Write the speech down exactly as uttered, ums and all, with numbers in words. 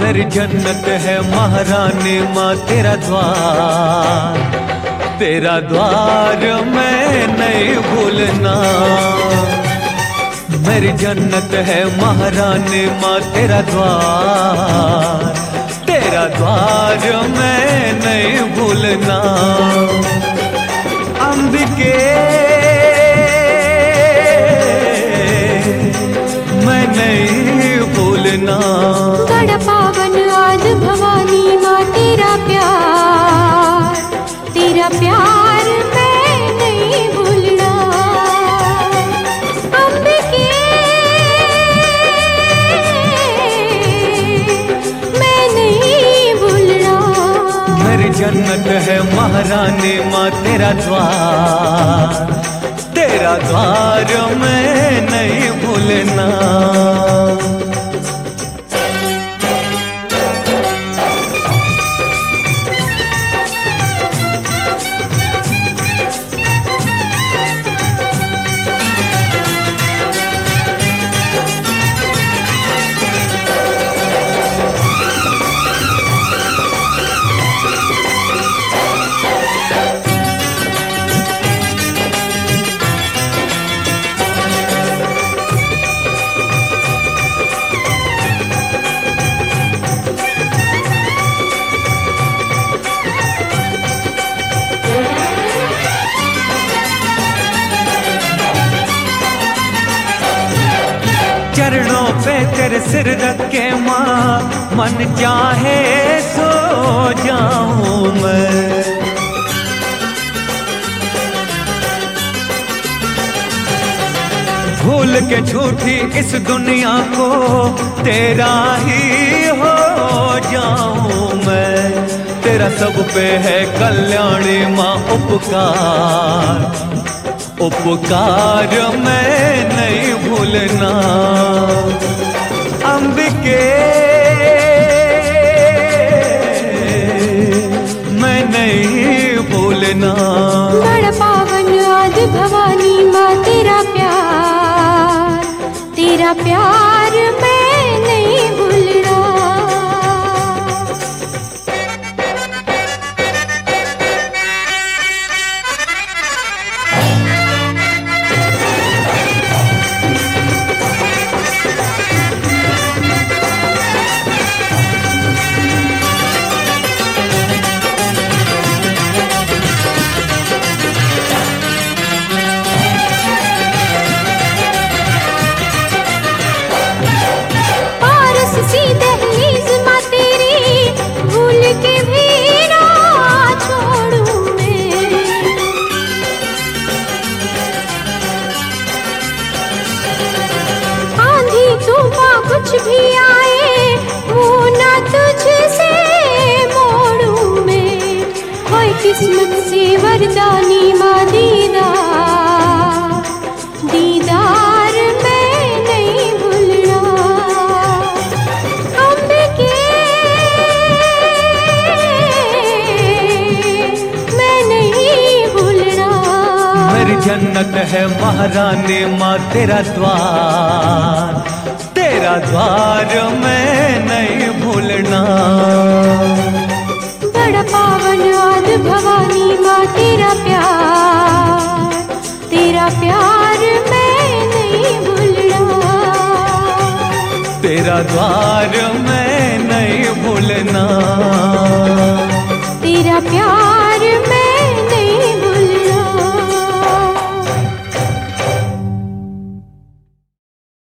मेरी जन्नत है महारानी माँ तेरा द्वार, तेरा द्वार मैं नहीं भूलना। मेरी जन्नत है महारानी माँ तेरा द्वार, तेरा द्वार मैं नहीं भूलना। अंबिके मैं नहीं भूलना। बड़ा पावन आज भवानी माँ तेरा प्यार, तेरा प्यार मैं नहीं भूलना। अंबिके मैं नहीं भूलना। मेरी जन्नत है महारानी माँ तेरा द्वार, तेरा द्वार मैं नहीं भूलना। चरणों पे तेरे सिर रख के माँ मन चाहे सो जाऊं मैं। भूल के झूठी इस दुनिया को तेरा ही हो जाऊं मैं। तेरा सब पे है कल्याणी माँ उपकार, उपकार मैं नहीं भूलना। अंबिके मैं नहीं भूलना। बड़ा पावन आज भवानी माँ तेरा प्यार, तेरा प्यार मैं नहीं भूलना। कुछ भी आए वो ना तुझसे मोड़ूं मैं। होए किस्मत से वरदानी माँ दीदार, दीदार मैं नहीं भूलना। अंबिके मैं नहीं भूलना। मेरी जन्नत है महारानी माँ तेरा द्वार, तेरा द्वार मैं नहीं भूलना। बड़ा पावन आज भवानी माँ तेरा प्यार, तेरा प्यार मैं नहीं भूलना। तेरा द्वार मैं नहीं भूलना।